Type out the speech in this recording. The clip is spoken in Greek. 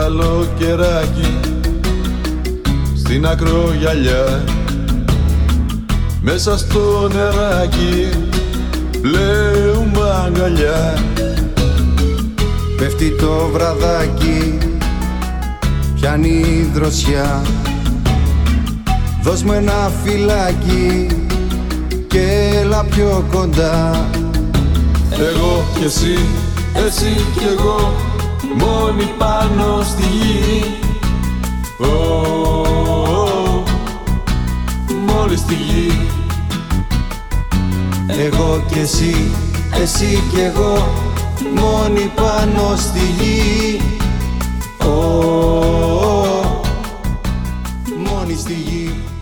καλοκαιράκι στην ακρογιαλιά, μέσα στο νεράκι πλέουμε αγκαλιά. Πέφτει το βραδάκι, πιάνει η δροσιά. Δώσ' μου ένα φυλάκι και έλα πιο κοντά. Εγώ κι εσύ, εσύ κι εγώ, μόνοι πάνω στη γη. Μόλις στη γη. Εγώ κι εσύ, εσύ κι εγώ, μόνοι πάνω στη γη. Μόνοι στη γη.